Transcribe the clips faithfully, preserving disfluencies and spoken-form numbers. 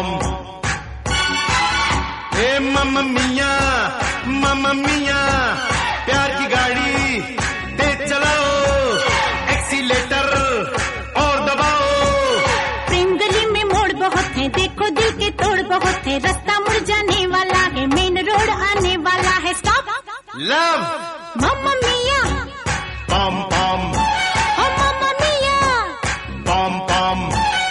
पॉम। ए मम्मा mia mamma mia, प्यार की गाड़ी तेज चलाओ, एक्सीलेटर और दबाओ। प्रेम गली में मोड़ बहुत है, देखो दिल के तोड़ बहुत है, रास्ता मुड़ जाने वाला है, मेन रोड आने वाला है। स्टॉप लव मम्मा mia pom pom, oh mamma mia pom पॉम।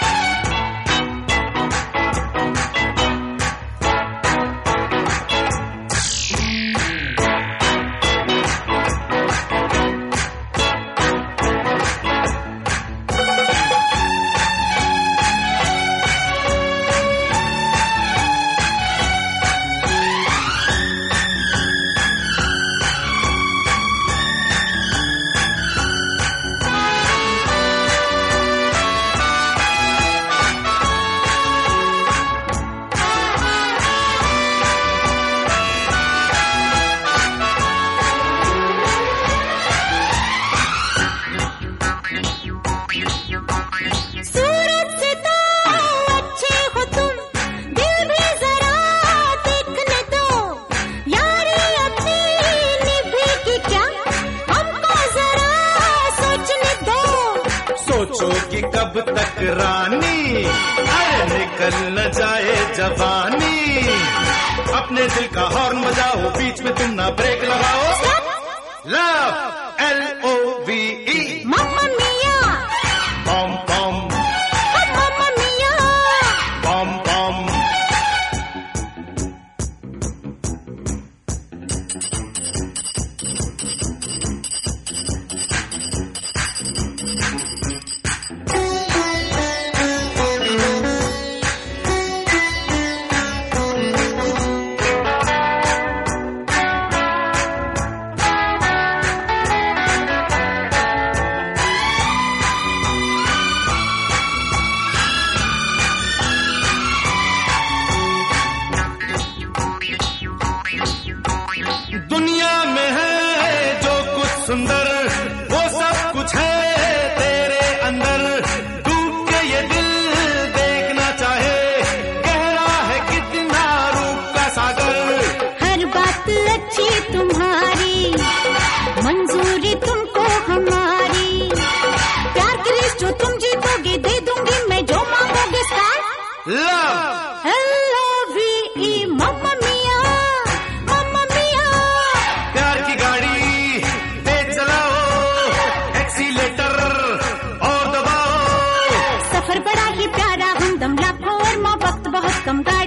सूरत से तो अच्छे हो तुम, दिल भी जरा देखने दो, यारी अपनी निभेगी क्या, हमको जरा सोचने दो। सोचोगी कब तक रानी, अरे निकल न जाए जवानी। अपने दिल का हॉर्न बजाओ, बीच में तुम ना ब्रेक लगाओ। Love L O V E mamma mia pom pom, oh mamma mia pom pom. दुनिया में है जो कुछ सुंदर, वो सब कुछ है तेरे अंदर। डूब के ये दिल देखना चाहे, गहरा है कितना रूप का सागर। हर बात अच्छी तुम्हारी, मंजूरी तुमको हमारी, प्यार की रेस जो तुम जीतोगे, दे दूंगी मैं जो मांगोगे। Start love L O V E mamma mia mamma mia, प्यार की गाड़ी तेज चलाओ, एक्सीलेटर और दबाओ। सफर बड़ा ही प्यारा, हमदम लाखों और माँ वक्त बहुत कम। गाड़ी